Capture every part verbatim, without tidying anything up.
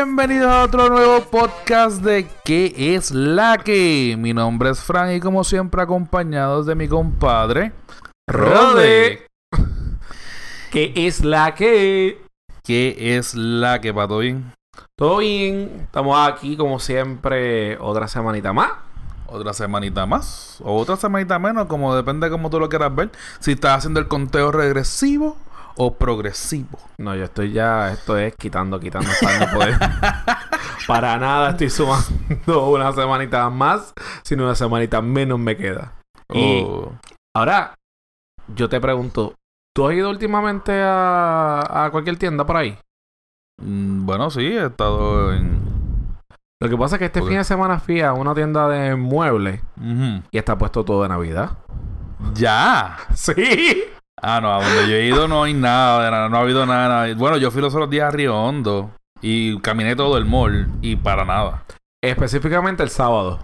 Bienvenidos a otro nuevo podcast de ¿Qué es la que? Mi nombre es Fran y como siempre acompañados de mi compadre Rode. ¿Qué es la que? ¿Qué es la que, Pato? ¿Bien? Todo bien, estamos aquí como siempre otra semanita más. Otra semanita más o otra semanita menos, como depende de cómo tú lo quieras ver. Si estás haciendo el conteo regresivo o progresivo. No, yo estoy ya, esto es quitando, quitando para no poder. Para nada estoy sumando una semanita más, sino una semanita menos me queda. Y Oh. ahora, yo te pregunto, ¿tú has ido últimamente a, a cualquier tienda por ahí? Mm, Bueno, sí, he estado en... Lo que pasa es que este Ok. fin de semana fui a una tienda de muebles Ujú. y está puesto todo de Navidad. ¡Ya! ¡Sí! Ah, no, a donde yo he ido no hay nada, de nada, no ha habido nada, nada. Bueno, yo fui los otros días a Río Hondo y caminé todo el mall y para nada. Específicamente el sábado.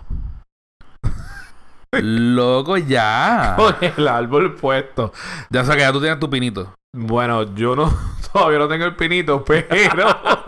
Loco, ya. Con el árbol puesto. Ya sabes que ya tú tienes tu pinito. Bueno, yo no todavía no tengo el pinito, pero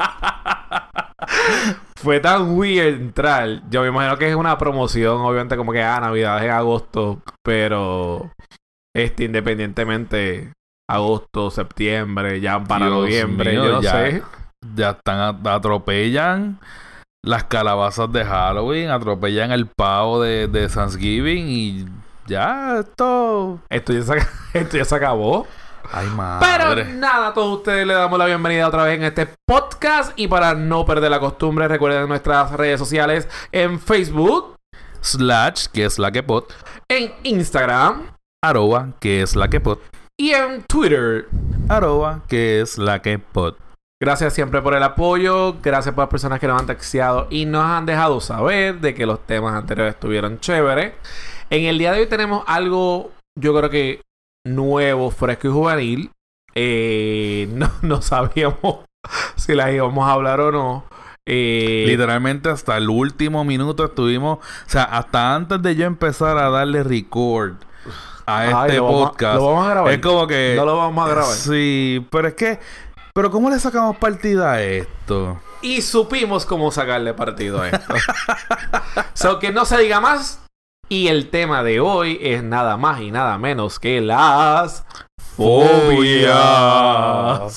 fue tan weird entrar. Yo me imagino que es una promoción, obviamente como que ah, Navidad es en agosto, pero este independientemente agosto, septiembre, ya para Dios noviembre, mío, yo no ya. sé. Ya están, a- atropellan las calabazas de Halloween, atropellan el pavo de, de Thanksgiving y ya esto... Esto ya se, esto ya se acabó. Ay, Pero madre. nada, a todos ustedes les damos la bienvenida otra vez en este podcast. Y para no perder la costumbre, recuerden nuestras redes sociales en Facebook, Slash, que es la que pot. en Instagram Arroba, que es la que pot. y en Twitter. Arroba, que es la que pot. Gracias siempre por el apoyo. Gracias por las personas que nos han texteado y nos han dejado saber de que los temas anteriores estuvieron chéveres. En el día de hoy tenemos algo, yo creo que nuevo, fresco y juvenil. Eh, no, no sabíamos si las íbamos a hablar o no. Eh, Literalmente hasta el último minuto estuvimos, o sea, hasta antes de yo empezar a darle record a ay, este lo vamos a- podcast. lo vamos a grabar. Es como que No lo vamos a grabar. Sí, pero es que pero ¿cómo le sacamos partida a esto? Y supimos cómo sacarle partido a esto. So que no se diga más. Y el tema de hoy es nada más y nada menos que las fobias.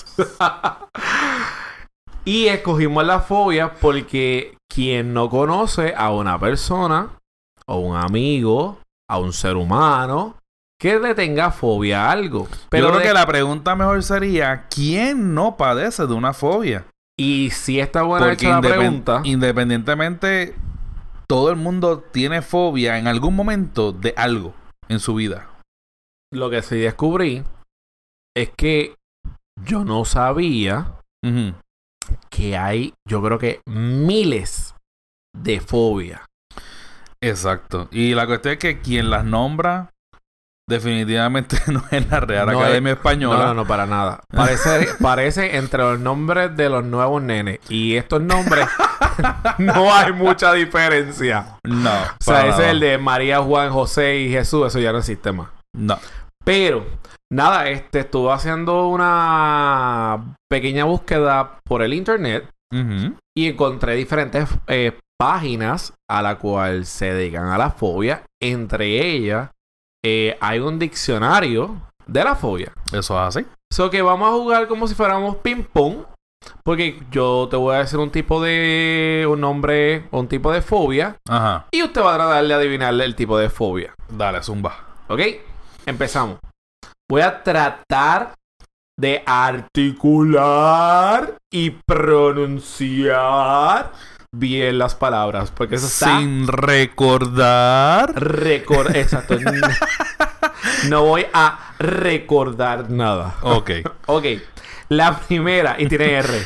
Y escogimos las fobias porque quien no conoce a una persona, o un amigo, a un ser humano, que le tenga fobia a algo. Pero yo creo de- que la pregunta mejor sería ¿quién no padece de una fobia? Y si está buena Porque hecha la independ- pregunta, independientemente todo el mundo tiene fobia en algún momento de algo en su vida. lo que sí descubrí es que yo no sabía Ujú. que hay, yo creo que miles de fobias. Exacto. Y la cuestión es que quien las nombra definitivamente no es la Real No Academia es- Española. No, no, no, para nada. Parece, parece entre los nombres de los nuevos nenes. Y estos nombres no hay mucha diferencia. No, O sea, para ese nada. es el de María, Juan, José y Jesús. Eso ya no existe más. No. Pero, nada, este estuve haciendo una pequeña búsqueda por el internet. Ujú. Y encontré diferentes eh, páginas a la cual se dedican a la fobia. Entre ellas, eh, hay un diccionario de la fobia. Eso es así. So que vamos a jugar como si fuéramos ping pong. Porque yo te voy a decir un tipo de... un nombre o un tipo de fobia. Ajá. Y usted va a tratar de adivinarle el tipo de fobia. Dale, zumba. ¿Ok? Empezamos. Voy a tratar de articular y pronunciar bien las palabras. Porque eso está... Sin recordar. Record... Exacto. No voy a recordar nada. Ok. Ok. La primera, y tiene R,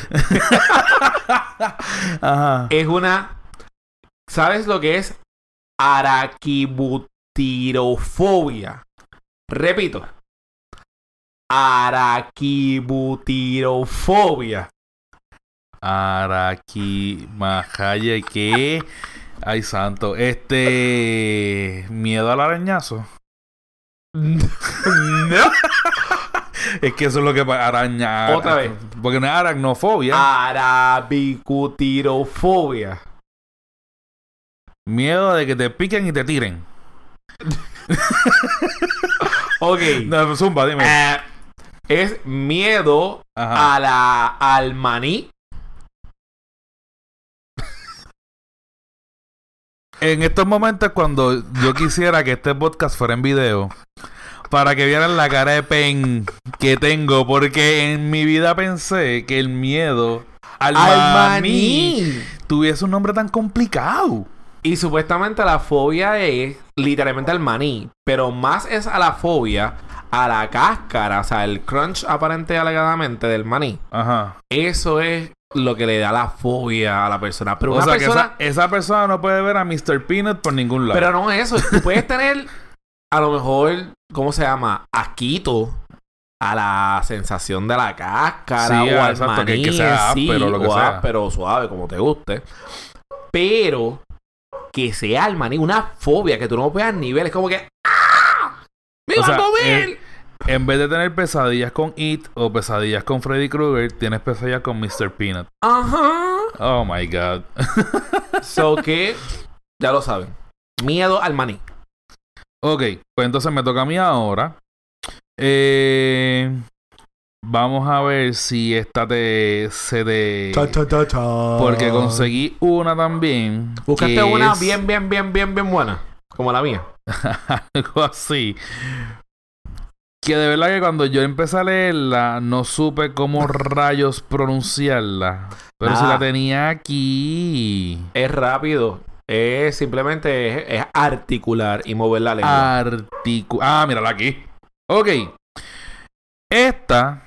Ajá. es una... ¿Sabes lo que es? Araquibutirofobia. Repito. Araquibutirofobia. Araki Majaye, ¿qué? Ay, santo. Este... Miedo al arañazo. No. Es que eso es lo que pa- araña. Otra vez. Porque no es aracnofobia. Arabicutirofobia. Miedo de que te piquen y te tiren. Ok. No, zumba, dime. Eh, es miedo Ajá. a la, al maní. En estos momentos, cuando yo quisiera que este podcast fuera en video, para que vieran la cara de pen que tengo, porque en mi vida pensé que el miedo al, ¡Al maní, maní! tuviese un nombre tan complicado. Y supuestamente la fobia es literalmente al maní. Pero más es a la fobia a la cáscara. O sea, el crunch aparente alegadamente del maní. Ajá. Eso es lo que le da la fobia a la persona. Pero O una sea persona... que esa, esa persona no puede ver a mister Peanut por ningún lado. Pero no es eso. Tú puedes tener a lo mejor, ¿cómo se llama? Asquito a la sensación de la cáscara Sí, o al exacto, maní que- que sea en sí, áspero, lo que o sea. áspero, suave, como te guste. Pero que sea el maní una fobia que tú no veas nivel. Es como que ¡ah! ¡Me O va sea, a mover! eh, En vez de tener pesadillas con It o pesadillas con Freddy Krueger, tienes pesadillas con mister Peanut. Ajá. Oh my God. So que, ya lo saben. Miedo al maní. Ok, pues entonces me toca a mí ahora. Eh, vamos a ver si esta te se te. Porque conseguí una también. Buscaste que una es bien, bien, bien, bien, bien buena. Como la mía. algo así. Que de verdad que cuando yo empecé a leerla, no supe cómo rayos pronunciarla. Pero si Nada. la tenía aquí. Es rápido. Es simplemente es, es articular y mover la lengua. Articu... Ah, mírala aquí. Ok. Esta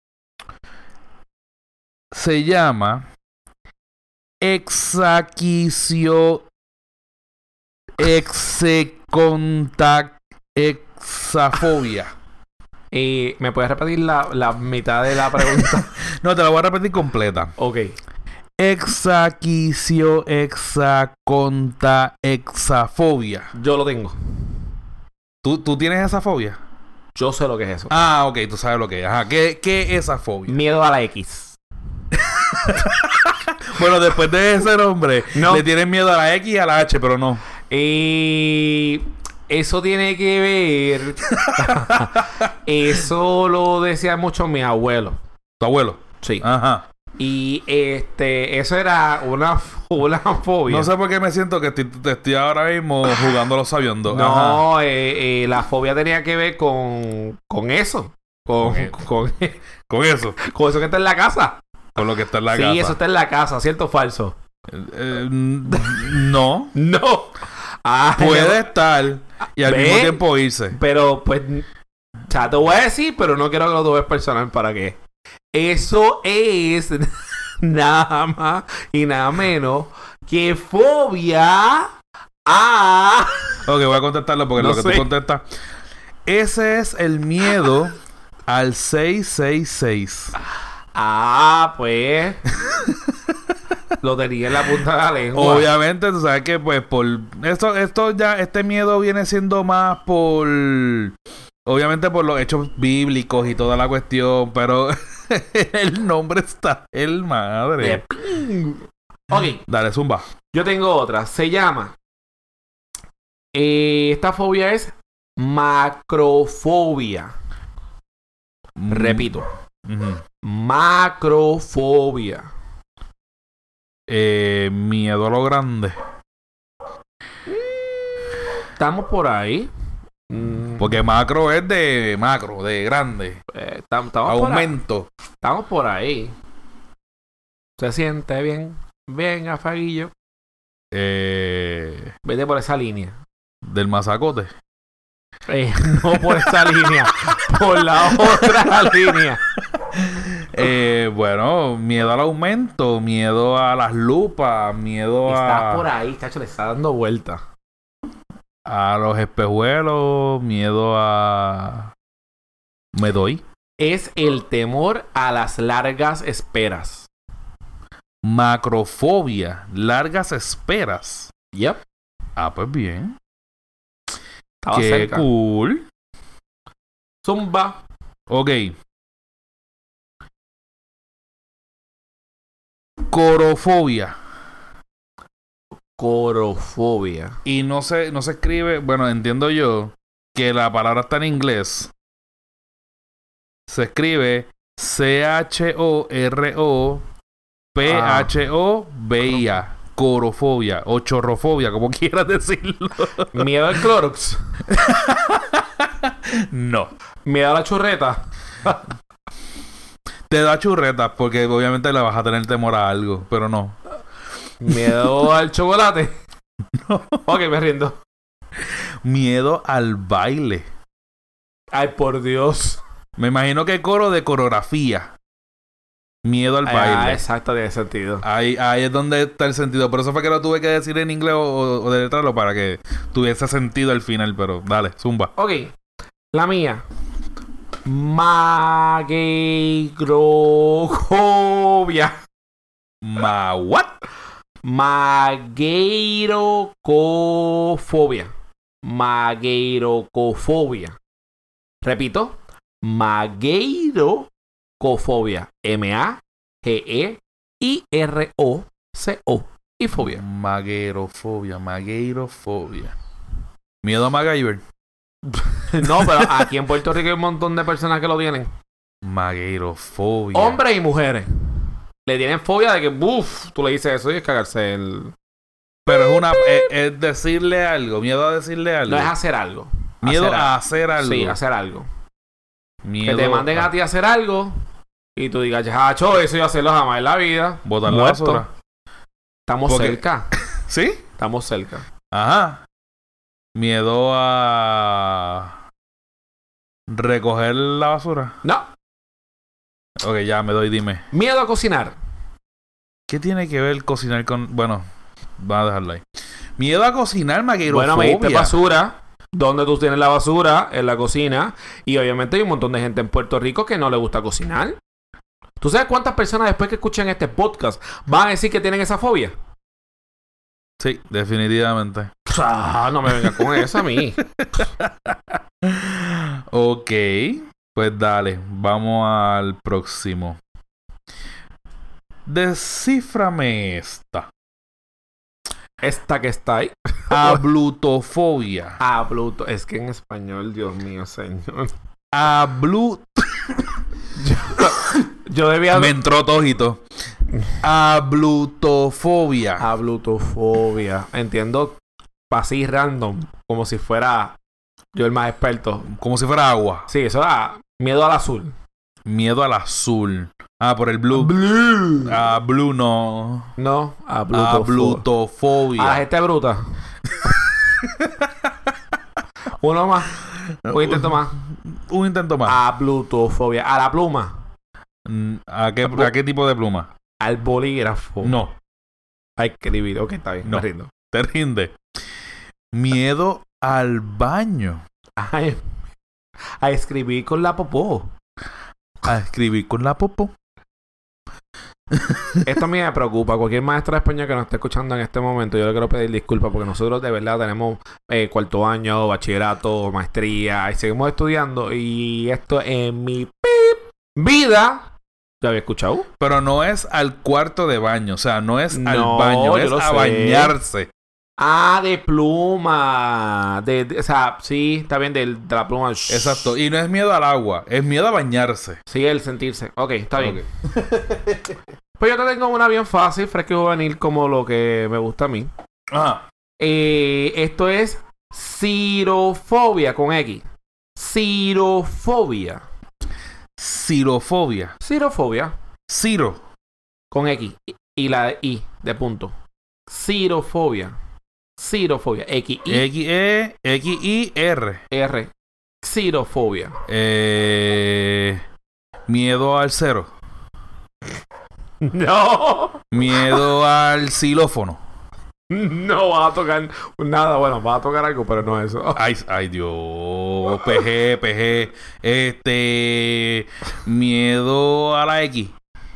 se llama Exacicio Execontac Exafobia. Y me puedes repetir la, la mitad de la pregunta. No, te la voy a repetir completa. Ok. Exacicio Exaconta Exafobia. Yo lo tengo. ¿Tú, ¿Tú tienes esa fobia? Yo sé lo que es eso. Ah, ok, tú sabes lo que es. Ajá, ¿qué, qué es esa fobia? Miedo a la X. Bueno, después de ese nombre, No. le tienen miedo a la X y a la H, pero no. Y eso tiene que ver. Eso lo decía mucho mi abuelo. Tu abuelo. Sí. Ajá. Y este, eso era una, una fobia. No sé por qué me siento que estoy, te estoy ahora mismo jugando a los sabiondos. Ajá. No, eh, eh, la fobia tenía que ver con, con eso. Con, Con- con, Con eso. con eso que está en la casa. Con lo que está en la Sí, casa. eso está en la casa, ¿cierto o falso? Eh, eh, no. No. Ah, Puede estar y al ¿Ve? mismo tiempo irse. Pero pues, o sea, te voy a decir, pero no quiero que lo tomes personal para qué. Eso es nada más y nada menos que fobia a... Ok, voy a contestarlo porque No lo que sé. tú contestas. Ese es el miedo al seis seis seis. Ah, pues... Lo tenía en la punta de la lengua. Obviamente, tú sabes que pues por esto, esto ya, este miedo viene siendo más por obviamente por los hechos bíblicos y toda la cuestión, pero el nombre está el madre. Ok, Dale, zumba. yo tengo otra. Se llama... eh, esta fobia es macrofobia. Repito. Ujú. Macrofobia. Eh, miedo a lo grande. Estamos por ahí. Mm, Porque macro es de macro, de grande. eh, tam- estamos, por ahí. Aumento. estamos por ahí. Se siente bien. Bien, afaguillo. Eh, Vete por esa línea. del mazacote. Eh, no por esa línea. Por la otra línea. Eh, bueno, miedo al aumento, miedo a las lupas, miedo Está a, por ahí, chacho, le está dando vuelta. a los espejuelos, miedo a... Me doy. Es el temor a las largas esperas. Macrofobia, largas esperas. Yep. Ah, pues bien. Estaba Qué cerca. cool. Zumba. Ok, Corofobia. Corofobia. Y no se, no se escribe, bueno, entiendo yo que la palabra está en inglés. Se escribe C H O R O P H O B I A. Corofobia o chorrofobia, como quieras decirlo. ¿Miedo al Clorox? No. ¿Miedo a la churreta? Te da churretas porque obviamente le vas a tener temor a algo, pero no. ¿Miedo al chocolate? No. Ok, me rindo. Miedo al baile. Ay, por Dios. Me imagino que coro de coreografía. Miedo al Ah, baile. exacto, tiene sentido. Ahí, ahí es donde está el sentido. Por eso fue que lo tuve que decir en inglés o, o deletrarlo para que tuviese sentido al final. Pero dale, zumba. Ok, la mía. Mageirofobia. Ma what? Mageirocofobia. Mageirocofobia. Repito. Mageirocofobia. M A G E I R O C O. Y fobia. Magueirofobia, magueirofobia. Miedo a MacGyver. No, pero aquí en Puerto Rico hay un montón de personas que lo tienen. Magueirofobia. Hombres y mujeres. Le tienen fobia de que, uff, tú le dices eso y es cagarse el... Pero es una... es, es decirle algo. Miedo a decirle algo. No es hacer algo. Miedo hacer a hacer algo. Sí, hacer algo. Miedo Que te manden a ti a hacer algo y tú digas, chacho, eso yo hacerlo jamás en la vida. Botar la Muerto. basura. Estamos Porque- cerca. ¿Sí? Estamos cerca. Ajá. Miedo a... recoger la basura. No. Ok, ya me doy, dime. Miedo a cocinar. ¿Qué tiene que ver cocinar con...? Bueno, vamos a dejarlo ahí. Miedo a cocinar, magueirofobia. Bueno, me diste basura. ¿Dónde tú tienes la basura? En la cocina. Y obviamente hay un montón de gente en Puerto Rico que no le gusta cocinar. ¿Tú sabes cuántas personas después que escuchen este podcast van a decir que tienen esa fobia? Sí, definitivamente. Ah, no me vengas con eso a mí. Ok, pues dale, vamos al próximo. Descíframe esta. Esta que está ahí. Ablutofobia. Ah, Pluto. Es que en español, Dios mío, señor. Ablut... Yo debía... Me entró tojito. Ablutofobia. Ablutofobia. Entiendo así random. Como si fuera yo el más experto. Como si fuera agua. Sí, eso da miedo al azul. Miedo al azul. Ah, por el blue. Blue. Ah, blue no. No, ablutofobia. Ablutofobia. A la gente bruta. Uno más. Un intento más. Un intento más. Ablutofobia. A la pluma. Mm, ¿A qué, ¿A qué tipo de pluma? Al bolígrafo. No. A escribir. Ok, está bien. No. Me rindo. Te rinde. Miedo al baño. Ay, a escribir con la popó. A escribir con la popó. Esto a mí me preocupa. Cualquier maestro de español que nos esté escuchando en este momento, yo le quiero pedir disculpas porque nosotros de verdad tenemos eh, cuarto año, bachillerato, maestría y seguimos estudiando. Y esto en mi pip, vida, ¿lo había escuchado? Pero no es al cuarto de baño. O sea, no es No, al yo baño. Es lo a sé. bañarse. Ah, de pluma. De, de- o sea, sí, está bien, de, de la pluma. Exacto. Y no es miedo al agua. Es miedo a bañarse. Sí, el sentirse. Ok, está bien. Ok. Pues yo te tengo una bien fácil, fresco y juvenil, como lo que me gusta a mí. Ajá. Eh, esto es cirofobia con X. Cirofobia. Cirofobia. Cirofobia Ciro. con X. Y- Y la I de punto. Cirofobia. Cirofobia. X I X E X I R. R. Cirofobia. Eh, miedo al cero. No. Miedo al xilófono. No vas a tocar nada. Bueno, vas a tocar algo, pero no eso. Ay, ay Dios. P G, P G. Este. Miedo a la X.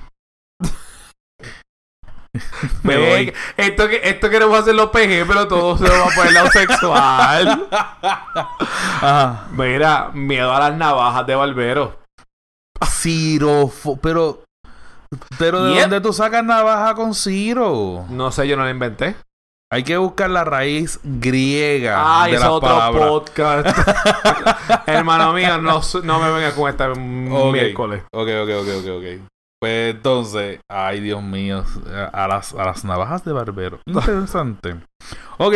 Me Ve, voy. Esto, que- esto queremos hacer los P G, pero todo se lo va a poner lado sexual. Ajá. Mira, miedo a las navajas de barbero. Cirofo. Pero. Pero ¿de Yep. dónde tú sacas navaja con Ciro? No sé, yo no la inventé. Hay que buscar la raíz griega Ay, de es las otro palabras. podcast. Hermano mío, no, no me vengas con esta miércoles. Ok, ok, ok, ok, ok. Pues entonces, ay Dios mío, a las, a las navajas de barbero. Interesante. Ok.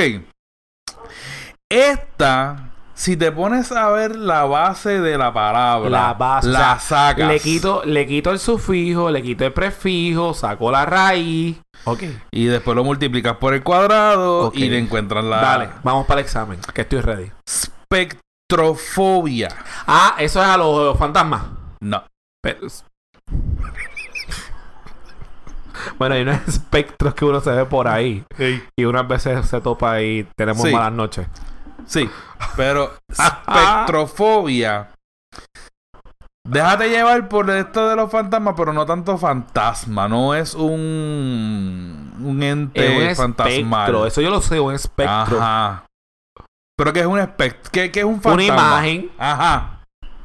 Esta, si te pones a ver la base de la palabra, La base, la o sea, sacas. Le quito, le quito el sufijo, le quito el prefijo, saco la raíz. Ok. Y después lo multiplicas por el cuadrado Ok. y le encuentras la Dale, vamos para el examen, que estoy ready. espectrofobia. Ah, eso es a los fantasmas. No. Pero... Bueno, hay unos espectros que uno se ve por ahí. Sí. Y unas veces se topa y tenemos Sí. malas noches. Sí, pero espectrofobia. Déjate llevar por esto de los fantasmas, pero no tanto fantasma. No es un un ente Es un fantasmal. espectro. Eso yo lo sé, un espectro. Ajá. Pero ¿qué es un espectro? ¿Qué, qué es un fantasma? Una imagen. Ajá.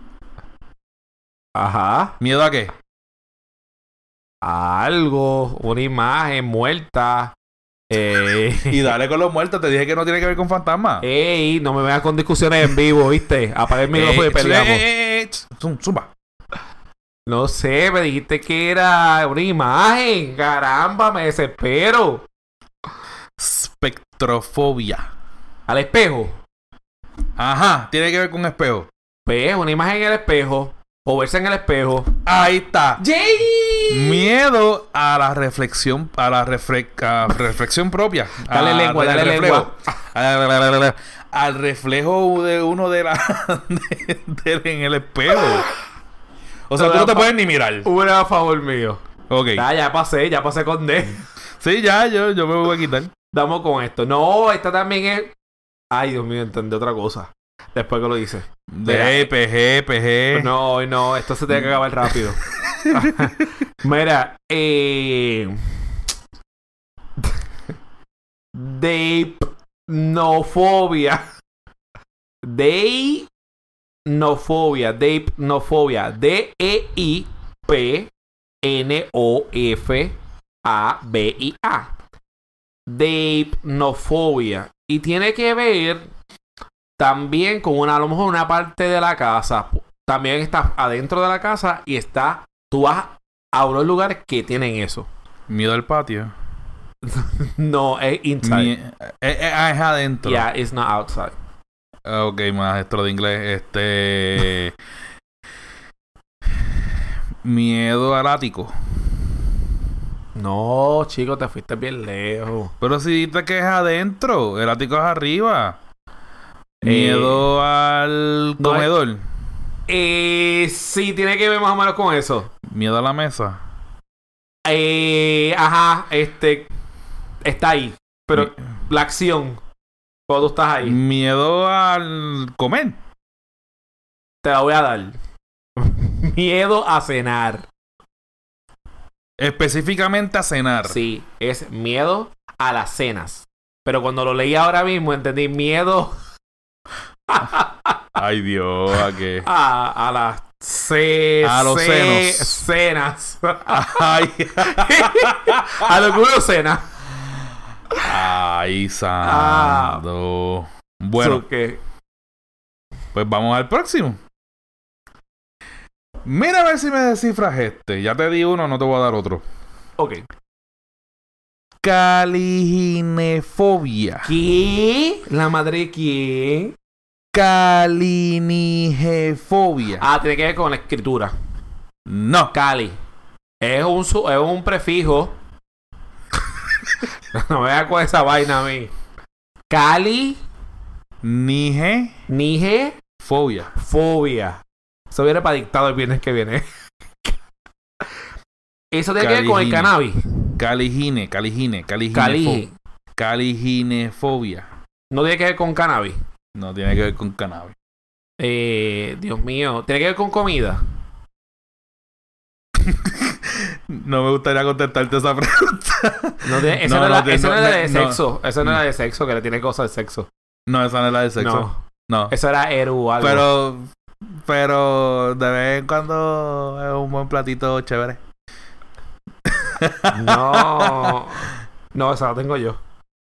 Ajá. ¿Miedo a qué? Algo. Una imagen muerta. Eh... Y dale con los muertos. Te dije que no tiene que ver con fantasmas. Ey, no me vengas con discusiones en vivo, ¿viste? Apaga el micrófono y peleamos. Eh, eh, eh, zum- zumba. No sé, me dijiste que era una imagen. Caramba, me desespero. Espectrofobia. Al espejo. Ajá. Tiene que ver con espejo. Pues una imagen en el espejo. O verse en el espejo. Ahí está. ¡Yay! Miedo a la reflexión, a la refre- a reflexión propia. Dale A- lengua, al dale reflejo. lengua. Al- Al reflejo de uno de la de- de- en el espejo. O sea, tú no te puedes ni mirar. Una a favor mío. Ok. Ya, ya pasé, ya pasé con D. Sí, ya, yo, yo me voy a quitar. Damos con esto. No, esta también es. Ay, Dios mío, entendí otra cosa. Después que lo hice. D, P G, P G. No, hoy no, esto se tiene que acabar rápido. Mira, eh. Deipnofobia. Deipnofobia. Deipnofobia. D E I P N O F A B I A. Deipnofobia. Y tiene que ver también con una, a lo mejor una parte de la casa. También está adentro de la casa y está. Tú vas a unos lugares que tienen eso. Miedo al patio. No, es inside. Mie- eh, eh, ah, es adentro. Yeah, it's not outside. Ah, ok, maestro de inglés. Este. Miedo al ático. No, chico, te fuiste bien lejos. Pero si dices que es adentro, el ático es arriba. Eh, Miedo al no comedor. Eh, sí, tiene que ver más o menos con eso. Miedo a la mesa. Eh, ajá, este. Está ahí. Pero Mi- la acción. Cuando tú estás ahí. Miedo al comer. Te la voy a dar. Miedo a cenar. Específicamente a cenar. Sí, es miedo a las cenas. Pero cuando lo leí ahora mismo entendí miedo Ay, Dios, ¿a qué? a, a las ce- A los ce- senos. cenas. Ay, A lo que uno cena. ay, santo. Bueno, So que- pues vamos al próximo. Mira a ver si me descifras este. Ya te di uno, no te voy a dar otro. Ok. Caliginefobia. ¿Qué? ¿La madre de quién? Calinigefobia. Ah, tiene que ver con la escritura. No. Cali. Es un, su- es un prefijo. No me veas con esa vaina a mí. Cali, Nigefobia. nije, fobia. Eso viene para dictado el viernes que viene. Eso tiene que ver con el Caligine. cannabis. Caligine, caligine, caligine. Cali. Caliginefobia. No tiene que ver con cannabis. No tiene que ver con cannabis. Eh, Dios mío. Tiene que ver con comida. No me gustaría contestarte esa pregunta. No tiene, esa No, no, es no la- tiene- esa no no, era de no, sexo. Esa no no. era de sexo, que le tiene cosas de sexo. No, esa no es la de sexo. No. No. Eso era Eru algo. Pero, pero de vez en cuando es un buen platito chévere. No. No, esa la tengo yo.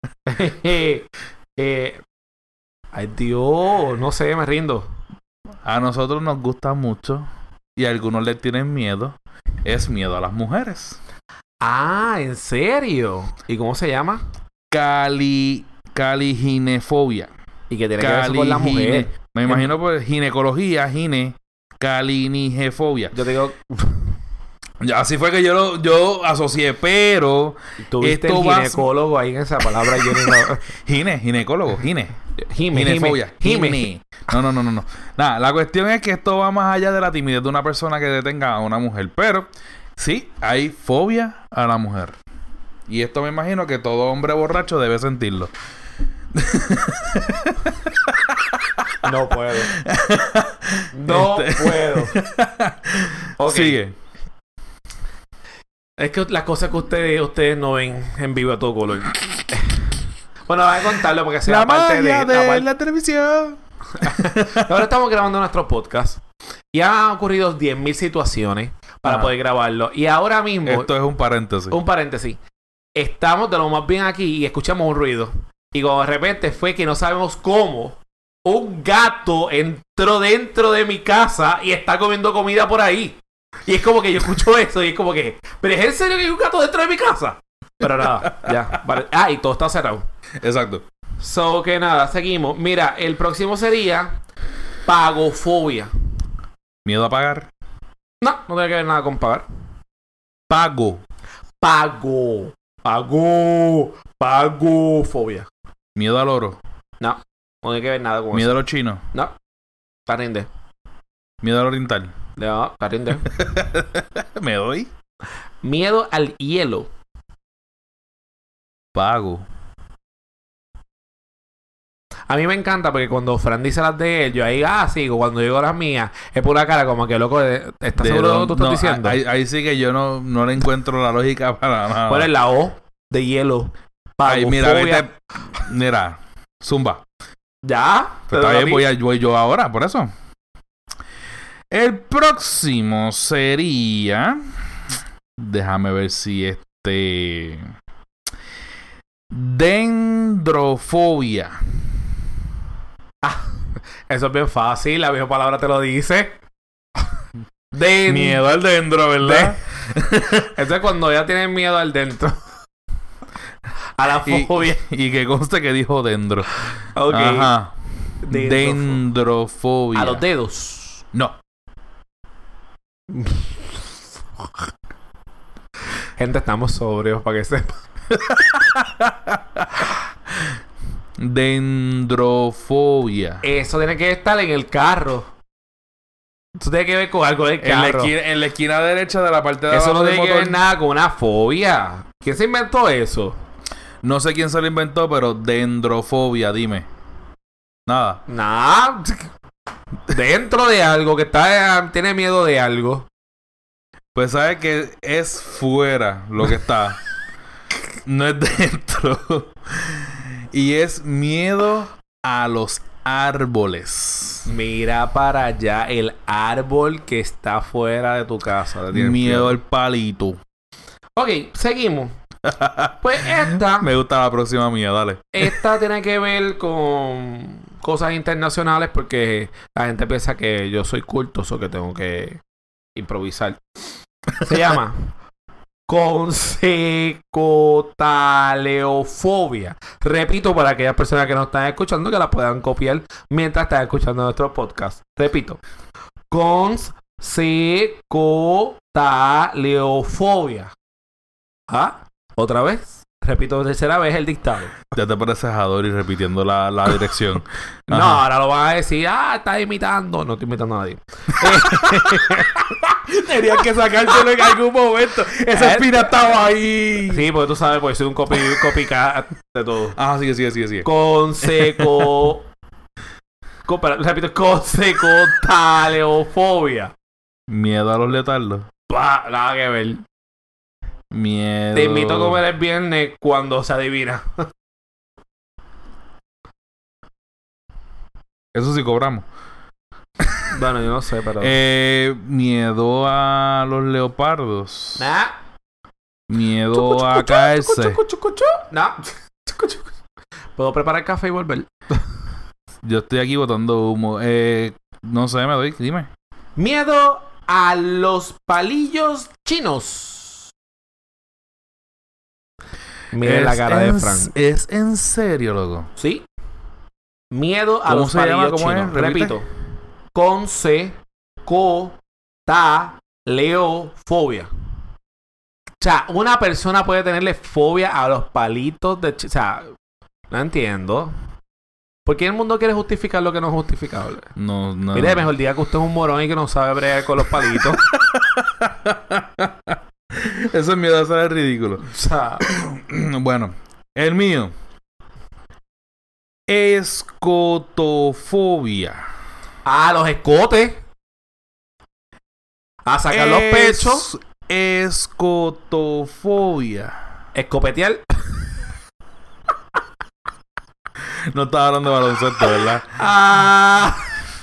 eh, ay, Dios. No sé, me rindo. A nosotros nos gusta mucho y a algunos le tienen miedo. Es miedo a las mujeres. Ah, ¿en serio? ¿Y cómo se llama? Cali... Caliginefobia. ¿Y qué tiene que ver eso con la mujer? Me imagino por ginecología, gine... Calinigefobia. Yo te digo... Ya, así fue que yo lo yo asocié, pero... Tuviste el ginecólogo va... ahí en esa palabra. Yo no... Gine, ginecólogo, gine. Gime, Ginefobia. Gime. Gine. No, no, no, no, no. Nada, la cuestión es que esto va más allá de la timidez de una persona que detenga a una mujer. Pero, sí, hay fobia a la mujer. Y esto me imagino que todo hombre borracho debe sentirlo. No puedo. No este... puedo. Okay. Sigue. Es que las cosas que ustedes, ustedes no ven en vivo a todo color. Bueno, voy a contarlo porque sea la parte de, de la, la televisión. Ahora estamos grabando nuestro podcast y han ocurrido diez mil situaciones para Ajá. poder grabarlo. Y ahora mismo... Esto es un paréntesis. Un paréntesis. Estamos de lo más bien aquí y escuchamos un ruido. Y como de repente fue que no sabemos cómo un gato entró dentro de mi casa y está comiendo comida por ahí. Y es como que yo escucho eso y es como que... ¿Pero es en serio que hay un gato dentro de mi casa? Pero nada, ya. Vale. Ah, y todo está cerrado. Exacto. So que nada, seguimos. Mira, el próximo sería... Pagofobia. ¿Miedo a pagar? No, no tiene que ver nada con pagar. Pago. Pago. Pago. Pagofobia. ¿Miedo al oro? No, no tiene que ver nada con ¿Miedo eso. a los chinos? No. Carinde. ¿Miedo al oriental? No, carinde. ¿Me doy? Miedo al hielo. Pago. A mí me encanta porque cuando Fran dice las de él, yo ahí, ah, sí, cuando digo las mías, es por la cara como que, loco, ¿estás de seguro de lo que tú estás no, diciendo? Ahí, ahí sí que yo no, no le encuentro la lógica para nada. ¿Cuál es la O de hielo? Ay, mira, vete, mira, zumba. ¿Ya? Pues está bien, voy, a, voy yo ahora, por eso. El próximo sería... Déjame ver si este... Dendrofobia. Ah, eso es bien fácil, la vieja palabra te lo dice. Den... Miedo al dentro, ¿verdad? De... Eso es cuando ya tienen miedo al dentro. A la fobia. Y, y que conste que dijo dendro. Ok. Ajá. Dendrofobia. A los dedos. No. Gente, estamos sobrios para que sepa. Dendrofobia. Eso tiene que estar en el carro. Eso tiene que ver con algo del carro. En la esquina, en la esquina derecha de la parte de eso abajo no del tiene motor. que ver nada con una fobia. ¿Quién se inventó eso? No sé quién se lo inventó, pero dendrofobia, dime. Nada. Nada. Dentro de algo que está tiene miedo de algo. Pues sabe que es fuera lo que está. No es dentro. Y es miedo a los árboles. Mira para allá el árbol que está fuera de tu casa. Miedo al palito. Ok, seguimos. Pues esta... Me gusta la próxima mía, dale. Esta tiene que ver con cosas internacionales porque la gente piensa que yo soy culto, o que tengo que improvisar. Se llama consecotaleofobia. Repito para aquellas personas que no están escuchando que la puedan copiar mientras están escuchando nuestro podcast. Repito. Consecotaleofobia. ¿Ah? ¿Otra vez? Repito tercera vez el dictado. Ya te pareces a Dory repitiendo la, la dirección. No, ahora lo van a decir, ah, estás imitando. No estoy imitando a nadie. Tenías que sacártelo en algún momento. Esa espina estaba ahí. Sí, porque tú sabes, pues soy un copy, copycat de todo. Ah, sigue, sigue, sigue, sigue. Conseco... Co... Repito, consecotaleofobia. Miedo a los leotardos. Bah, nada que ver. Miedo. Te invito a comer el viernes cuando se adivina. Eso sí cobramos. Bueno, yo no sé, pero... Eh, miedo a los leopardos. Nah. Miedo Chucu, chucu, a chucu, caerse. chucu, chucu, chucu. No. Chucu, chucu. ¿Puedo preparar café y volver? Yo estoy aquí botando humo. Eh, no sé, me doy. Dime. Miedo a los palillos chinos. Miren la cara de en- Frank. Es en serio, loco. ¿Sí? Miedo a ¿Cómo los se llama? palillos ¿Cómo es? chinos. Repite. Repito. Con C, co, ta, leo, fobia. O sea, una persona puede tenerle fobia a los palitos de... chi- O sea, no entiendo. ¿Por qué el mundo quiere justificar lo que no es justificable? No, no. Mire, mejor diga que usted es un morón y que no sabe bregar con los palitos. Eso es miedo a ser ridículo. O sea, Bueno, el mío. Escotofobia. ah, los escotes. A sacar los Es- pechos. Escotofobia. Escopetear. No estaba hablando de baloncesto, ¿verdad? Ah.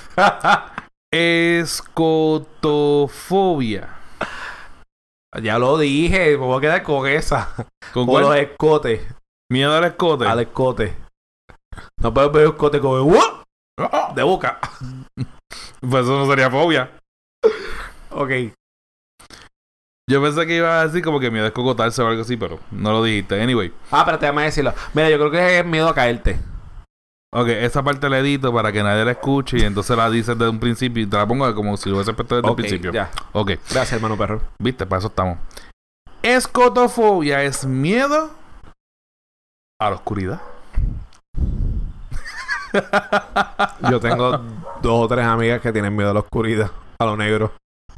Escotofobia. Ya lo dije, me voy a quedar con esa. ¿Con Con los cuál? escotes. Miedo al escote. Al escote. No puedo ver escote como ¡uh! De boca. Pues eso no sería fobia. Ok. Yo pensé que iba a decir como que miedo a escocotarse o algo así, pero no lo dijiste. Anyway. Ah, pero te voy a decirlo. Mira, yo creo que es miedo a caerte. Ok, esa parte la edito para que nadie la escuche y entonces la dices desde un principio y te la pongo como si lo hubiese puesto desde Ok, el principio. ya. Ok, Gracias, hermano perro. viste, para eso estamos. Escotofobia es miedo a la oscuridad. Yo tengo dos o tres amigas que tienen miedo a la oscuridad. A lo negro.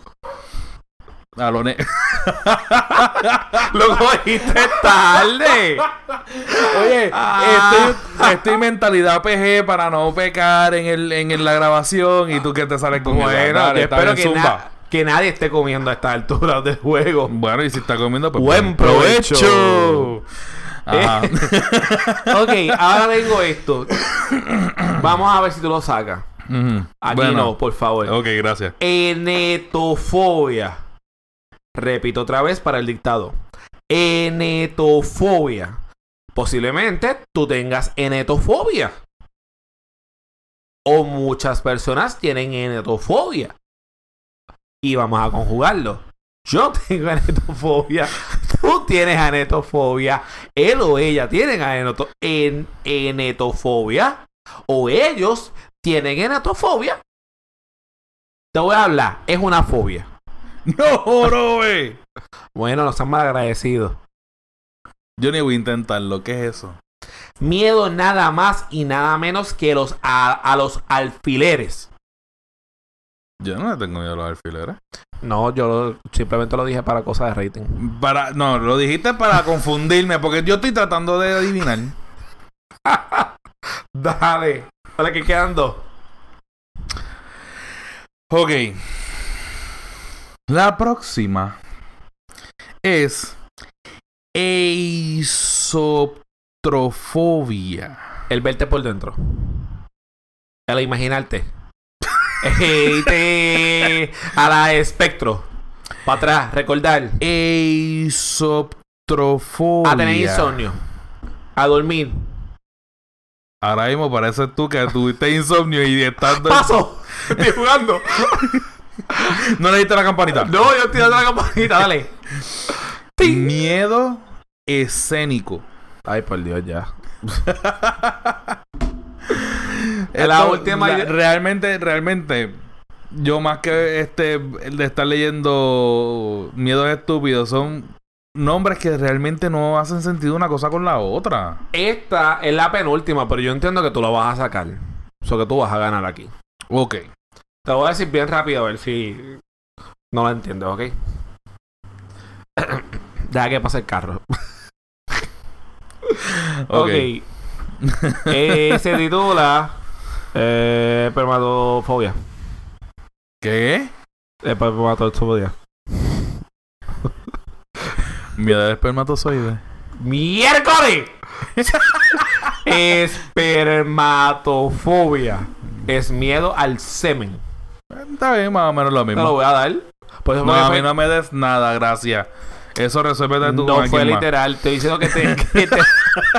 A lo ne- ¡Lo cogiste tarde! Oye, Ah. estoy, estoy mentalidad P G para no pecar en, el, en, el- la grabación y tú que te sales con Bueno, el yo dale, espero dale, que, zumba. na- que nadie esté comiendo a estas alturas del juego. Bueno, y si está comiendo, pues Buen provecho. Ajá. Ok, ahora tengo esto. Vamos a ver si tú lo sacas. Ujú. Aquí Bueno, no, por favor. ok, gracias. Enetofobia. Repito otra vez para el dictado. Enetofobia. Posiblemente tú tengas enetofobia. O muchas personas tienen enetofobia. Y vamos a conjugarlo. Yo tengo enetofobia. Tú tienes enetofobia. Él o ella tienen aneto- en- enetofobia. O ellos tienen enetofobia. Te voy a hablar. Es una fobia. No, no, güey. Bueno, no sean mal agradecidos. Yo ni voy a intentarlo. ¿Qué es eso? Miedo nada más y nada menos que los a, a los alfileres. Yo no le tengo miedo a los alfileres. No, yo lo- simplemente lo dije para cosas de rating. Para, no, lo dijiste para confundirme, porque yo estoy tratando de adivinar. Dale. Dale, que quedan dos. Ok. La próxima es eisotrofobia. El verte por dentro. El imaginarte. Este, a la espectro. Para atrás, recordar. Eisotrofobia. A tener insomnio. A dormir. Ahora mismo parece tú que tuviste insomnio y estando... ¡Paso! Estoy jugando. ¿No le diste la campanita? No, yo estoy dando la campanita, dale. Miedo escénico. Ay, por Dios, ya. La Esto, última la- realmente, realmente, yo más que este el de estar leyendo miedos estúpidos, son nombres que realmente no hacen sentido una cosa con la otra. Esta es la penúltima, pero yo entiendo que tú lo vas a sacar. Eso que tú vas a ganar aquí. Ok. Te voy a decir bien rápido a ver si no lo entiendes, ¿ok? Deja que pase el carro. Ok. Ok. Eh, se titula eh, Espermatofobia. ¿Qué? Espermatofobia. Miedo al espermatozoide. ¡Miércoles! Espermatofobia. Es miedo al semen. Está bien, más o menos lo No lo mismo. voy a dar. Por eso No, fue que a fue- mí no me des nada, gracias. Eso resuelve tú No con fue alguien más. literal. Estoy diciendo que te... que, te-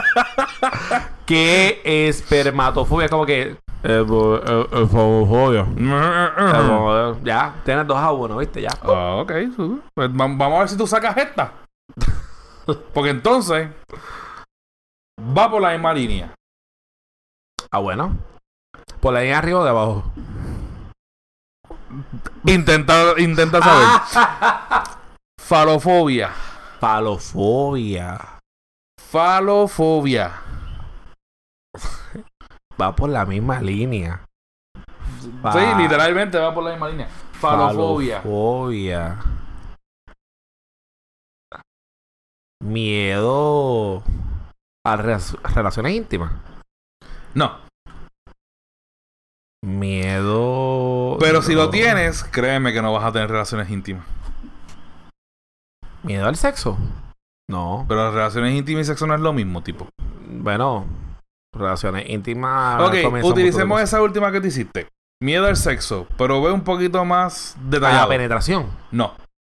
que espermatofobia es como que... Eh, bo- eh, eh, fobofobia. Eh, bo- ya, tienes dos a uno, ¿viste? Ya. Ah, ok. sí. Pues va- vamos a ver si tú sacas esta. Porque entonces va por la misma línea. Ah, bueno. Por la línea arriba o de abajo. Intenta, intenta saber. Falofobia. Falofobia. Falofobia. Va por la misma línea. Fa- Sí, literalmente va por la misma línea. Falofobia. Falofobia. Miedo a re- relaciones íntimas. No. Miedo. Pero si no. lo tienes, créeme que no vas a tener relaciones íntimas. Miedo al sexo. No. Pero las relaciones íntimas y sexo no es lo mismo, tipo. Bueno, relaciones íntimas. Ok, comenzamos utilicemos todo. esa última que te hiciste. Miedo al sexo, pero ve un poquito más A detallado. la penetración. No.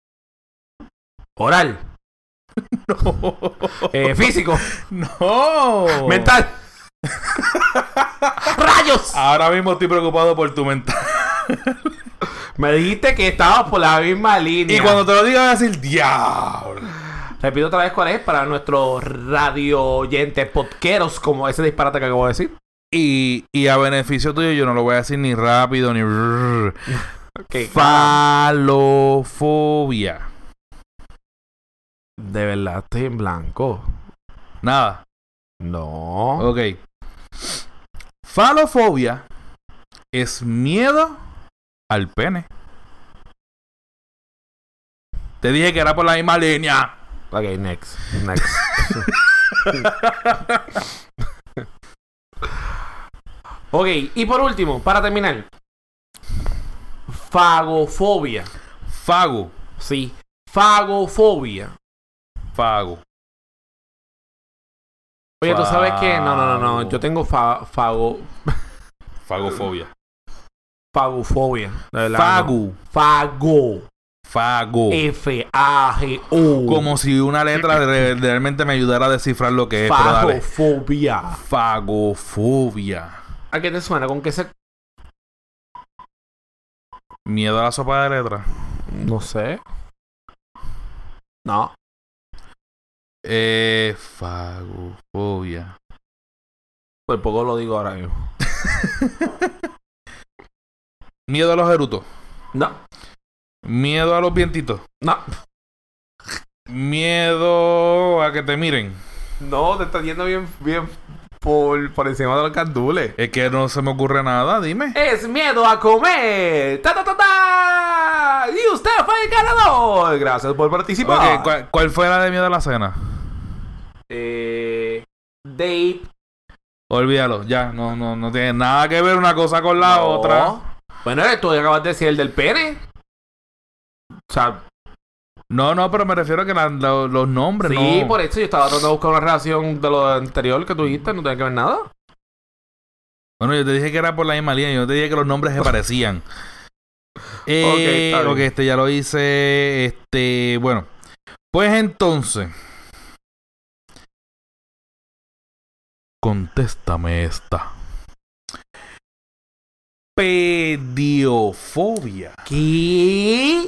Oral. No. Eh, físico. No. Mental. ¡Rayos! Ahora mismo estoy preocupado por tu mental. Me dijiste que estabas por la misma línea. Y cuando te lo diga, vas a decir, diablo. Repito otra vez cuál es para nuestros radio oyentes podqueros, como ese disparate que acabo de decir. Y, y a beneficio tuyo, yo no lo voy a decir ni rápido ni. Okay, Falofobia. de verdad estoy en blanco. Nada. No. Ok. Falofobia es miedo al pene. Te dije que era por la misma línea. Ok, next. Next. Ok, y por último, para terminar. Fagofobia. Fago. Sí. Fagofobia. Fago. Oye, ¿tú sabes qué? No, no, no, no. Yo tengo fa fago... Fagofobia. Fagofobia. De verdad, Fago. no. Fago. Fago. F A G O. Como si una letra re- realmente me ayudara a descifrar lo que es. Pero dale. Fagofobia. Fagofobia. ¿A qué te suena? ¿Con qué se...? Miedo a la sopa de letras. No sé. No. Eh, fagofobia. Por poco lo digo ahora mismo. Miedo a los erutos. No. Miedo a los vientitos. No. Miedo a que te miren. No, te estás yendo bien, bien por, por encima de los candules. Es que no se me ocurre nada, dime. Es miedo a comer. ¡Ta, ta, ta, ta! Y usted fue el ganador. Gracias por participar. Ok, ¿cuál, cuál fue la de miedo a la cena? Eh, Dave. Olvídalo, ya, no, no, no tiene nada que ver una cosa con la No. otra. Bueno, tú acabas de decir el del pene. O sea, No, no, pero me refiero a que la- la- los nombres, sí, no. por eso yo estaba tratando de buscar una relación de lo anterior que tú dijiste. No tiene que ver nada. Bueno, yo te dije que era por la misma línea. Yo te dije que los nombres se parecían. Eh, Ok, está bien. ok, este ya lo hice. Este, bueno. Pues entonces. Contéstame esta. Pediofobia. ¿Qué?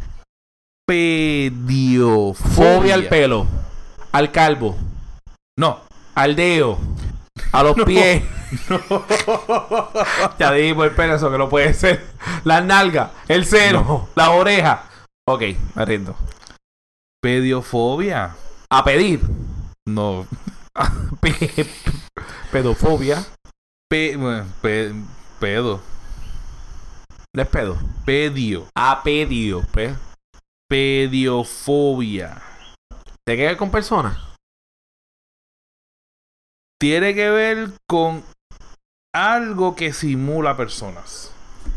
Pediofobia. Fobia al pelo. Al calvo. No. Al dedo. A los No. pies. Ya dijimos el pene, eso que no puede ser. Las nalgas, el seno, No. la oreja. Ok, me rindo. Pediofobia. A pedir. No. Pe- Pedofobia. Pe, bueno, pe- pedo. No es pedo. Pedio. A pedido. Pe. Pediofobia. ¿Te queda con personas? Tiene que ver con algo que simula personas.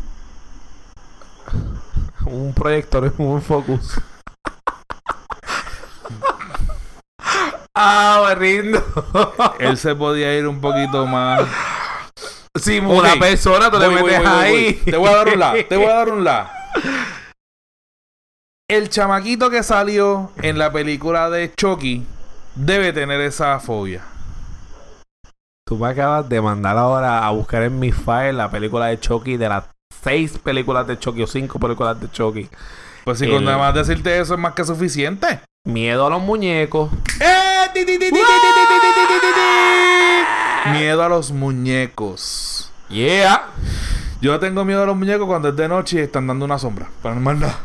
Un proyector, un focus. Ah, me rindo. Él se podía ir un poquito más. Si Ok. una persona tú le Voy, voy, metes voy, voy, ahí. voy. Te voy a dar un la. Te voy a dar un la. el chamaquito que salió en la película de Chucky debe tener esa fobia. Tú me acabas de mandar ahora a buscar en mi file la película de Chucky, de las seis películas de Chucky o cinco películas de Chucky. Pues si El- con nada más decirte eso es más que suficiente. Miedo a los muñecos. ¡Eh! Ti, ti, ti, ti, ti, ti, ti, ti, ti, ti, ti. Miedo a los muñecos. Yeah. Yo tengo miedo a los muñecos cuando es de noche y están dando una sombra. Para no más nada.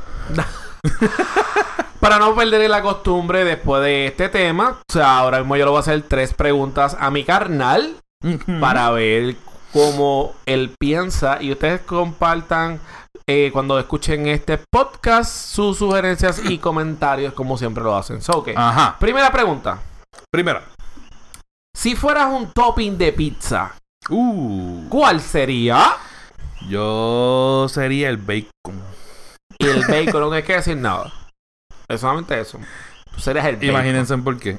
Para no perder la costumbre después de este tema, o sea, ahora mismo yo le voy a hacer tres preguntas a mi carnal para ver cómo él piensa y ustedes compartan eh, cuando escuchen este podcast sus sugerencias y comentarios como siempre lo hacen. So, okay. Ajá. Primera pregunta. Primera. Si fueras un topping de pizza, Uh. ¿cuál sería? Yo sería el bacon. Y el bacon no hay que decir nada. Es solamente eso. Tú serías el bacon. Imagínense por qué.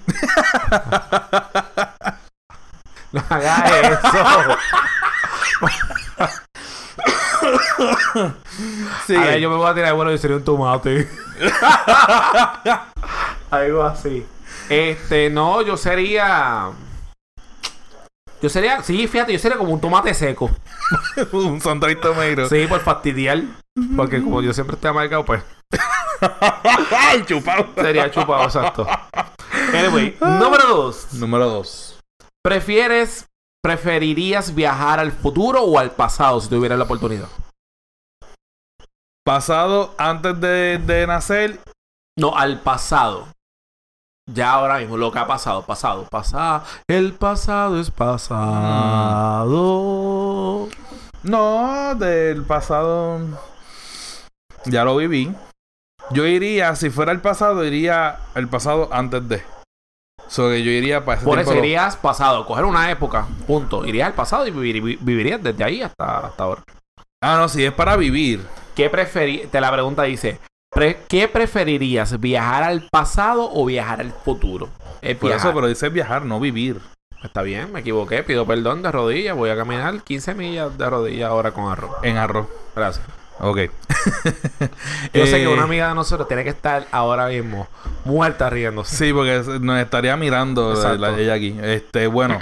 No hagas eso. Sí. A ver, yo me voy a tirar, bueno, yo sería un tomate. Algo así. Este, no, yo sería... Yo sería... Sí, fíjate, yo sería como un tomate seco. Un Sunday tomato. Sí, por fastidiar. Porque como yo siempre estoy amargado, pues... ¡Ay, chupado! Sería chupado, exacto. Anyway, número dos. Número dos. ¿Prefieres... ¿Preferirías viajar al futuro o al pasado si tuvieras la oportunidad? Pasado antes de, de nacer. No, al pasado. Ya ahora mismo, lo que ha pasado, pasado, pasado. El pasado es pasado. No, del pasado. Ya lo viví. Yo iría, si fuera el pasado, iría el pasado antes de. So que yo iría para ese Por tiempo. eso lo- irías pasado, coger una época, punto. Irías al pasado y vivir- vi- vivirías desde ahí hasta, hasta ahora. Ah, no, si es para vivir. ¿Qué preferí? Te la pregunta dice, pre- ¿qué preferirías? ¿Viajar al pasado o viajar al futuro? Es Por viajar. eso, pero dice viajar, no vivir. Está bien, me equivoqué, pido perdón de rodillas, voy a caminar quince millas de rodillas ahora con arroz. En arroz. Gracias. Ok. Yo sé Eh, que una amiga de nosotros tiene que estar ahora mismo muerta riéndose. Sí, porque nos estaría mirando la- Exacto. la- ella aquí. Este, bueno.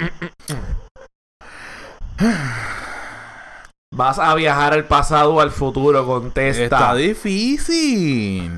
¿Vas a viajar al pasado o al futuro? Contesta. Está difícil.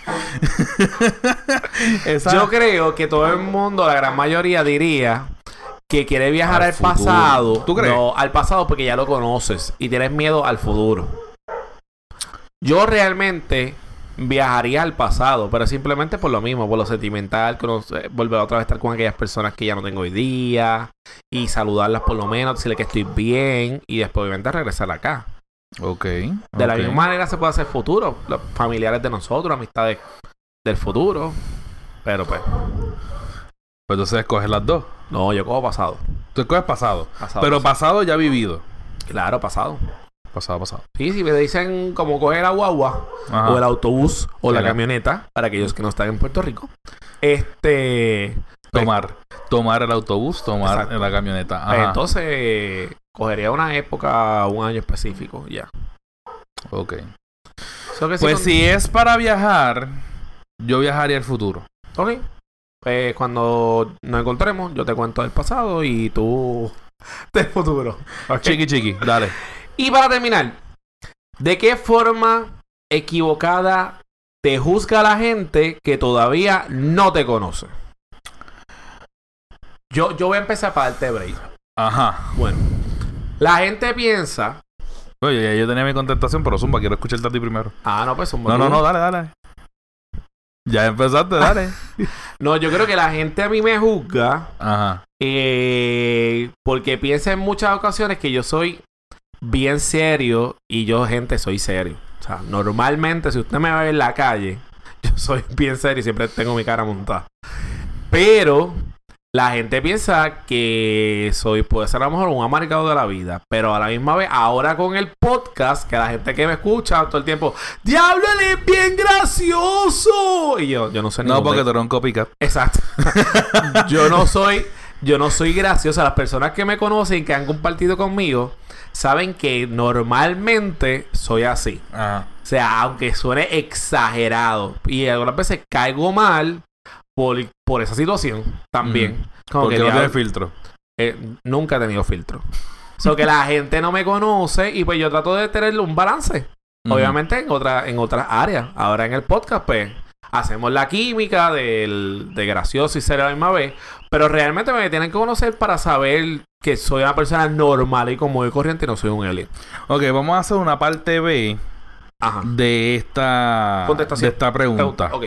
Esa- Yo creo que todo el mundo, la gran mayoría, diría que quiere viajar Al al, futuro. pasado. ¿Tú crees? No, al pasado porque ya lo conoces y tienes miedo al futuro. Yo realmente viajaría al pasado, pero simplemente por lo mismo, por lo sentimental, conocer, volver otra vez a estar con aquellas personas que ya no tengo hoy día y saludarlas por lo menos, decirle que estoy bien y después obviamente regresar acá. Ok. De la ok. misma manera se puede hacer futuro, los familiares de nosotros, amistades del futuro, pero pues, Pues entonces escoges las dos. no, yo cojo pasado. Tú escoges pasado. Pasado, Pero pasado. pasado ya vivido. Claro, pasado. Pasado, pasado. Sí, si me dicen como coger la guagua Ajá. o el autobús o la Claro. camioneta, para aquellos que no están en Puerto Rico, este... Tomar. Tomar el autobús, tomar Exacto. la camioneta. pues Ajá. entonces cogería una época, un año específico, ya. Ok. So que sí Pues con- si es para viajar, yo viajaría al futuro. Ok. Pues cuando nos encontremos, yo te cuento del pasado y tú del futuro. Ok. Chiqui, chiqui. Dale. Y para terminar, ¿de qué forma equivocada te juzga la gente que todavía no te conoce? Yo, yo voy a empezar para darte break. Ajá. Bueno, la gente piensa... Oye, ya yo tenía mi contestación, pero Zumba, quiero escucharte a ti primero. Ah, no, pues son No, no, no, dale, dale. Ya empezaste, dale. No, yo creo que la gente a mí me juzga Ajá. eh, porque piensa en muchas ocasiones que yo soy bien serio y yo, gente, soy serio. O sea, normalmente si usted me ve en la calle, yo soy bien serio y siempre tengo mi cara montada. Pero la gente piensa que soy, puede ser a lo mejor un amargado de la vida. Pero a la misma vez, ahora con el podcast, que la gente que me escucha todo el tiempo, ¡Diablo, él es bien gracioso! Y yo, yo no sé ni No, dónde- porque tú eres un copycat. Exacto. Yo no soy yo no soy gracioso. Las personas que me conocen, que han compartido conmigo, saben que normalmente soy así. Ajá. O sea, aunque suene exagerado. Y algunas veces caigo mal por, por esa situación también. Mm. Como Porque que no ya- tiene filtro. eh, nunca he tenido filtro. O sea, que la gente no me conoce y pues yo trato de tener un balance. Ujú. Obviamente en, otra, en otras áreas. Ahora en el podcast, pues, hacemos la química del, de gracioso y serio a la misma vez. Pero realmente me tienen que conocer para saber que soy una persona normal y común y corriente y no soy un alien. Ok, vamos a hacer una parte B Ajá. de esta, Contestación. de esta pregunta. Ok.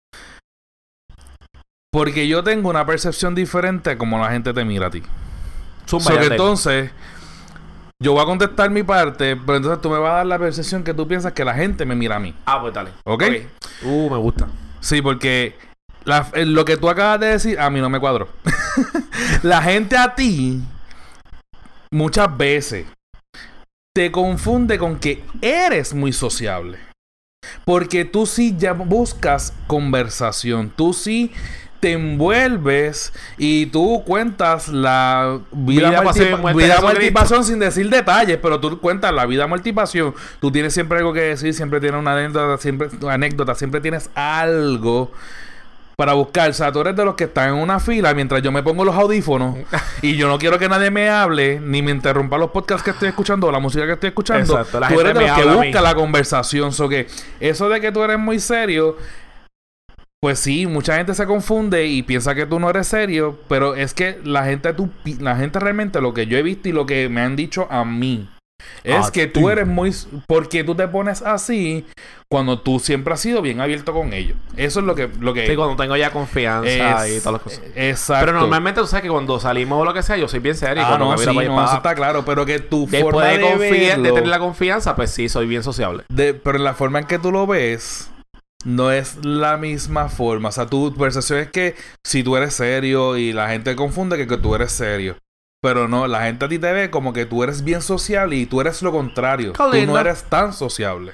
Porque yo tengo una percepción diferente a como la gente te mira a ti. Zumba, So que Yandel. entonces, yo voy a contestar mi parte, pero entonces tú me vas a dar la percepción que tú piensas que la gente me mira a mí. Ah, pues dale. ¿Ok? Uh, me gusta. Sí, porque la- eh, lo que tú acabas de decir a mí no me cuadró. La gente a ti muchas veces te confunde con que eres muy sociable. Porque tú sí ya buscas conversación. Tú sí te envuelves y tú cuentas la vida, Vida, muerte, pasión y muerte de vida Jesucristo. muerte y pasión sin decir detalles, pero tú cuentas la vida, muerte y pasión. Tú tienes siempre algo que decir, siempre tienes una anécdota, siempre, una anécdota, siempre tienes algo para buscar. O sea, tú eres de los que están en una fila mientras yo me pongo los audífonos y yo no quiero que nadie me hable ni me interrumpa los podcasts que estoy escuchando o la música que estoy escuchando. Exacto, la Tú gente eres de me los que habla a mí. busca la conversación. So que eso de que tú eres muy serio, pues sí, mucha gente se confunde y piensa que tú no eres serio, pero es que la gente, tú, pi- la gente realmente, lo que yo he visto y lo que me han dicho a mí, es A que ti. tú eres muy... Porque tú te pones así cuando tú siempre has sido bien abierto con ellos. Eso es lo que... Lo que Sí, cuando tengo ya confianza es- y todas las cosas. Exacto. Pero normalmente tú sabes que cuando salimos o lo que sea, yo soy bien serio. y Ah, cuando no, me sí, miro para allá no, para eso abajo, está claro, pero que tu después forma de, de, confiar, de verlo, tener la confianza, pues sí, soy bien sociable. de- pero en la forma en que tú lo ves no es la misma forma. O sea, tu percepción es que si tú eres serio y la gente confunde que, que tú eres serio. Pero no, la gente a ti te ve como que tú eres bien sociable y tú eres lo contrario. Qué Tú lindo. no eres tan sociable.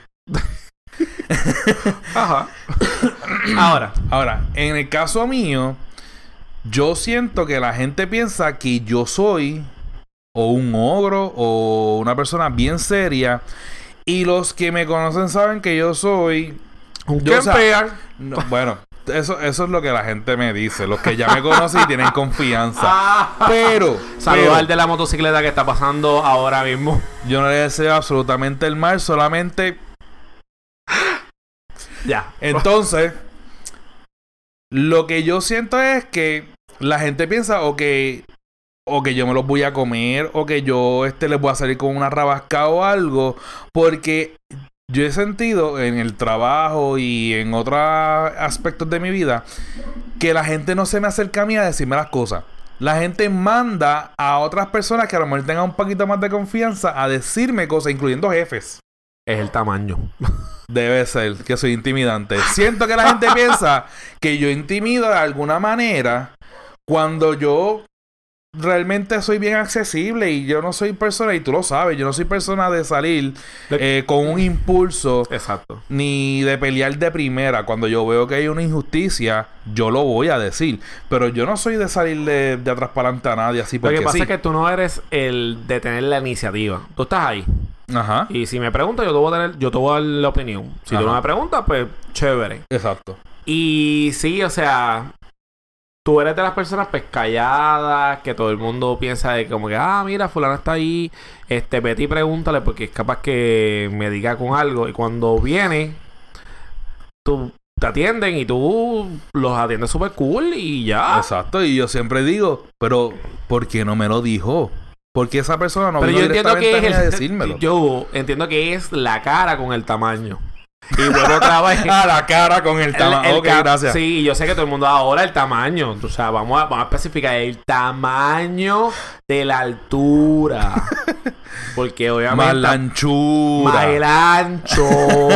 Ajá. Ahora, Ahora, en el caso mío, yo siento que la gente piensa que yo soy o un ogro o una persona bien seria. Y los que me conocen saben que yo soy... un Yo, o sea, campear. no, bueno, eso, eso es lo que la gente me dice. Los que ya me conocen y tienen confianza. Ah. Pero, Saludar pero al de la motocicleta que está pasando ahora mismo. yo no le deseo absolutamente el mal, solamente... Ya. Entonces, lo que yo siento es que la gente piensa o que, o que yo me los voy a comer o que yo este, les voy a salir con una rabasca o algo, porque yo he sentido en el trabajo y en otros aspectos de mi vida que la gente no se me acerca a mí a decirme las cosas. La gente manda a otras personas que a lo mejor tengan un poquito más de confianza a decirme cosas, incluyendo jefes. Es el tamaño. Debe ser, que soy intimidante. Siento que la gente piensa que yo intimido de alguna manera cuando yo realmente soy bien accesible y yo no soy persona, y tú lo sabes, yo no soy persona de salir eh, con un impulso Exacto. ni de pelear de primera. Cuando yo veo que hay una injusticia, yo lo voy a decir. Pero yo no soy de salir de, de atrás para adelante a nadie así Lo porque que pasa sí. es que tú no eres el de tener la iniciativa. Tú estás ahí. Ajá, Y si me preguntas, yo te voy a tener, yo te voy a dar la opinión. Si tú Ajá. no me preguntas, pues chévere. exacto. Y sí, o sea, tú eres de las personas pues calladas, que todo el mundo piensa de como que, ah, mira, fulano está ahí, este, vete y pregúntale porque es capaz que me diga con algo. Y cuando viene, tú te atienden y tú los atiendes súper cool y ya. Exacto, y yo siempre digo, pero ¿por qué no me lo dijo? Porque esa persona no Pero vino yo entiendo que directamente es a mí a el, decírmelo. yo entiendo que es la cara con el tamaño. Y vuelvo otra vez. A la cara con el El- tamaño. el Ok, ca- gracias. Sí, yo sé que todo el mundo ahora el tamaño. O sea, vamos a, vamos a especificar el tamaño de la altura. Porque obviamente. Más la anchura. Más el ancho.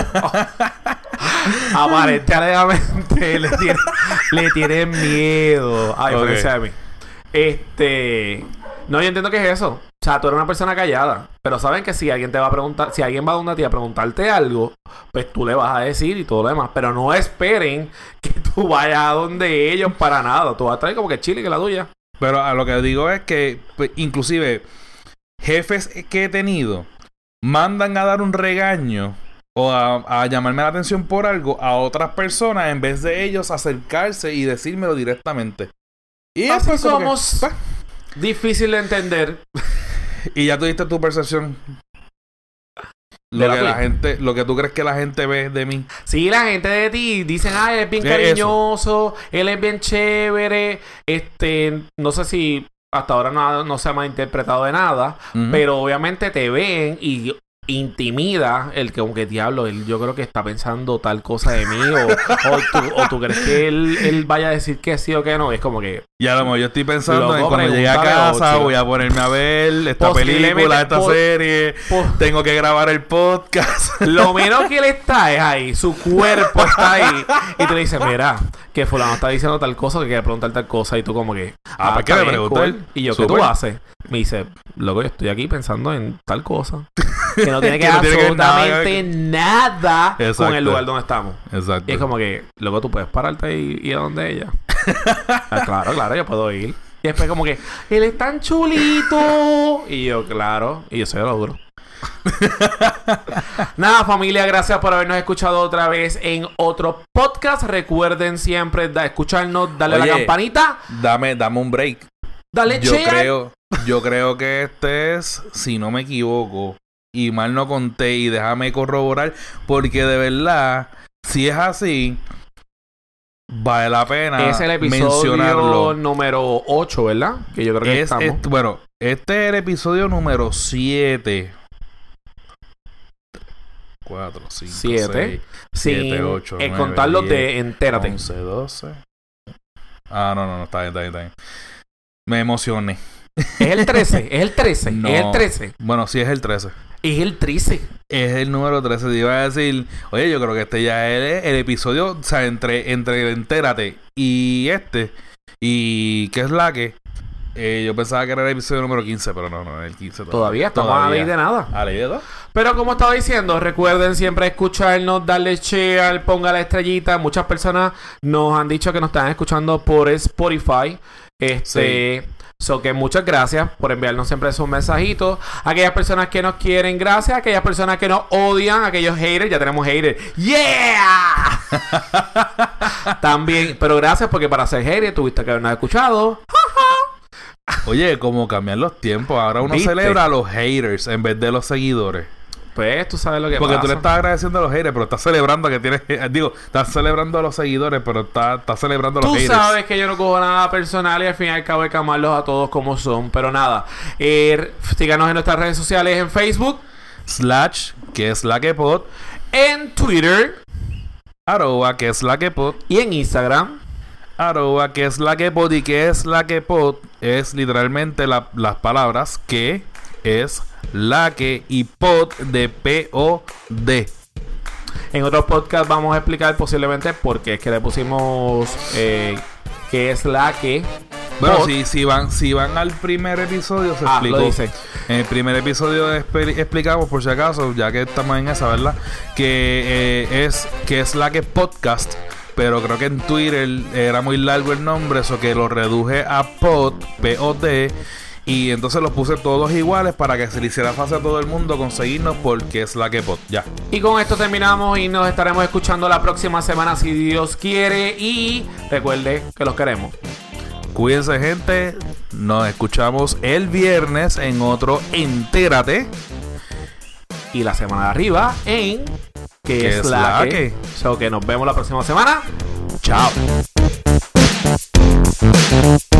Aparentemente le tiene, le tienen miedo. A diferencia de mí. Este. No, yo entiendo que es eso. O sea, tú eres una persona callada. Pero saben que si alguien te va a preguntar, si alguien va a donde ti a preguntarte algo, pues tú le vas a decir y todo lo demás. Pero no esperen que tú vayas a donde ellos para nada. Tú vas a traer como que chile que la tuya. Pero a lo que digo es que, pues, inclusive, jefes que he tenido mandan a dar un regaño o a, a llamarme la atención por algo a otras personas en vez de ellos acercarse y decírmelo directamente. Y así eso somos. Que, pues, difícil de entender. Y ya tuviste tu percepción. Lo la que la tuya. gente, lo que tú crees que la gente ve de mí. Sí, la gente de ti dicen, ay, él es bien ¿Qué cariñoso, él es bien chévere. Este, no sé si hasta ahora no, no se ha malinterpretado de nada, Uh-huh. pero obviamente te ven y intimida el que, aunque diablo, él yo creo que está pensando tal cosa de mí, o, o, tú, o tú crees que él, él vaya a decir que sí o que no. Es como que Y a lo mejor yo estoy pensando Loco, en cuando llegue a pregúntale a casa Ochi. voy a ponerme a ver esta Posiblemente película, esta po- serie. po- Tengo que grabar el podcast. lo menos que él está es ahí, su cuerpo está ahí. Y tú le dices, mira, que fulano está diciendo tal cosa, que quiere preguntar tal cosa. Y tú como que, Ah, ¿para qué está le bien, pregunté? cool. Y yo, ¿qué Súper. tú haces? Me dice, loco, yo estoy aquí pensando en tal cosa. Que no tiene que Que ver no tiene que ver nada absolutamente nada con Exacto. el lugar donde estamos. Exacto. Y es como que, loco, tú puedes pararte y ir a donde ella. Ah, claro, claro, yo puedo ir. Y después como que, él es tan chulito. Y yo, claro. Y yo soy lo duro. Nada, familia, gracias por habernos escuchado otra vez en otro podcast. Recuerden siempre da, escucharnos, darle a la Oye, campanita, Dame, dame un break. dale Yo share. creo, yo creo que este es, si no me equivoco, y mal no conté, y déjame corroborar, porque de verdad, si es así, vale la pena Es el episodio mencionarlo. número ocho, ¿verdad? Que yo creo que Es, estamos. es- bueno, este es el episodio número siete. cuatro, cinco, Siete. seis, Sin siete, ocho, eh, nueve, contar los diez, de entérate. once, doce. Ah, no, no, no, está bien, está bien, está bien. Me emocioné. Es el trece, es el trece, No. es el trece. Bueno, sí es el trece. Es el trece. Es el número trece. Te iba a decir, oye, yo creo que este ya es el episodio, o sea, entre, entre el Entérate y este, y ¿qué es la que? Eh, yo pensaba que era el episodio número quince, pero no, no, es el quince todavía. Todavía estamos a la ley de nada. ¿A ley de dos? Pero como estaba diciendo, recuerden siempre escucharnos, darle share, ponga la estrellita. Muchas personas nos han dicho que nos están escuchando por Spotify. Este, so que muchas gracias por enviarnos siempre esos mensajitos. Aquellas personas que nos quieren, gracias. Aquellas personas que nos odian, aquellos haters, ya tenemos haters. ¡Yeah! También, pero gracias porque para ser hater tuviste que habernos escuchado. Oye, como cambian los tiempos, ahora uno ¿Viste? celebra a los haters en vez de los seguidores. Pues tú sabes lo que Porque pasa. tú le estás agradeciendo a los haters, pero estás celebrando que tienes... Digo, estás celebrando a los seguidores, pero estás, estás celebrando a los Tú haters. sabes que yo no cojo nada personal y al fin y al cabo hay que amarlos a todos como son. Pero nada, eh, síganos en nuestras redes sociales en Facebook, Slash, que es la que pod, en Twitter arroba, que es la que pod, y en Instagram. arroba, que es la que pod, y que es la que pod es literalmente la- las palabras que es la que y pod de P O D. En otros podcasts vamos a explicar posiblemente por qué es que le pusimos eh, que es la que. Bueno, pod. si, si van si van al primer episodio se Ah, explicó. lo dice. En el primer episodio espe- explicamos, por si acaso, ya que estamos en esa, ¿verdad? Que eh, es que es la que podcast. Pero creo que en Twitter era muy largo el nombre, eso que lo reduje a pod, P O D. Y entonces los puse todos iguales para que se le hiciera fácil a todo el mundo conseguirnos porque es la que pod. Ya. Y con esto terminamos y nos estaremos escuchando la próxima semana si Dios quiere. Y recuerde que los queremos. Cuídense, gente. Nos escuchamos el viernes en otro Entérate. Y la semana de arriba en que Que es, es la, la que. que. So que nos vemos la próxima semana. Chao.